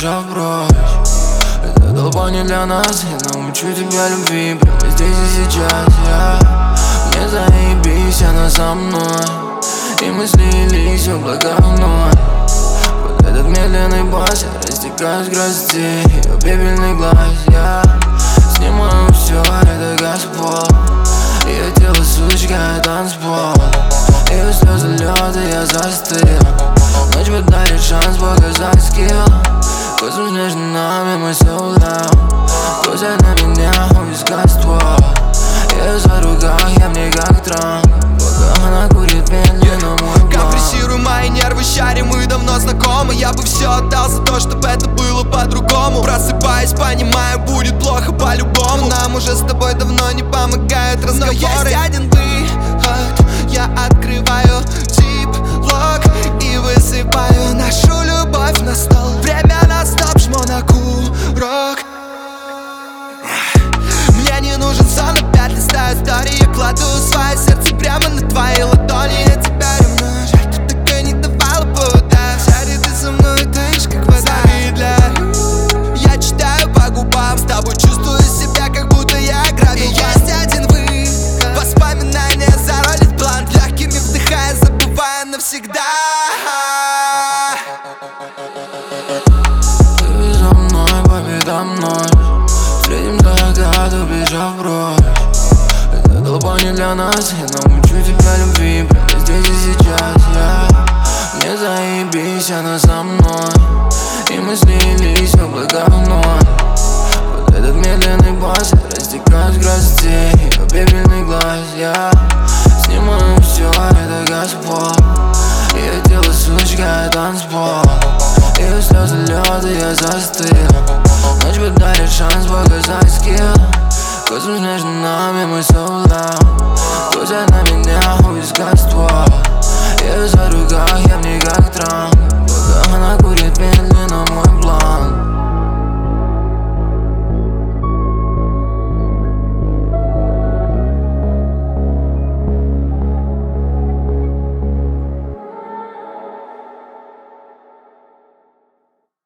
убежав прочь. Эта толпа не для нас, я научу тебя любви прямо здесь и сейчас. Мне заебись, она со мной, и мы слились в облака вновь. Под этот медленный бас я растекаюсь в грозде ее пепельный глаз. Я снимаю все, это газпол, ее тело сучка, танцпол, ее слезы лед, и я застыл. Ночь подарит шанс показать скилл. Космос между нами, мы sold out. Глазят на меня, у виска ствол. Я за руках, я в ней как Трамп, пока она курит медленно мой блок. Компрессирую мои нервы, щари, мы давно знакомы. Я бы все отдал за то, чтобы это было по-другому. Просыпаясь, понимаю, будет плохо по-любому. Нам уже с тобой давно не помогают разговоры. Но есть один выход, я открываю зип-лок и высыпаю нашу любовь на стол. Время на стоп, жму на курок. Мне не нужен сон, опять листаю истории. Я кладу свое сердце прямо на твои ладони. Я тебя ревную, жаль, ты так и не давала повода. Шари, ты со мной таишь, как вода. Я читаю по губам, с тобой чувствую себя, как будто я грабил. Есть один выход, воспоминания зародит блант, легкими вдыхая, забывая навсегда. Ты за мной, по пятам ночь, средним закат, убежав прочь. Эта толпа не для нас, я научу тебя любви прямо здесь и сейчас. Мне заебись, она со мной, и мы слились в облака вновь. Под этот медленный бас я растекаюсь в грозде ее пепельный глаз. Я снимаю все, это газпол, ее тело сучка, танцпол, ее слезы лед, и я застыл. Ночь подарит шанс показать скилл. Космос между нами, мы sold out. Глазят на меня, у виска ствол. Я за руках, я в ней как Трамп, пока она курит медленно мой блок.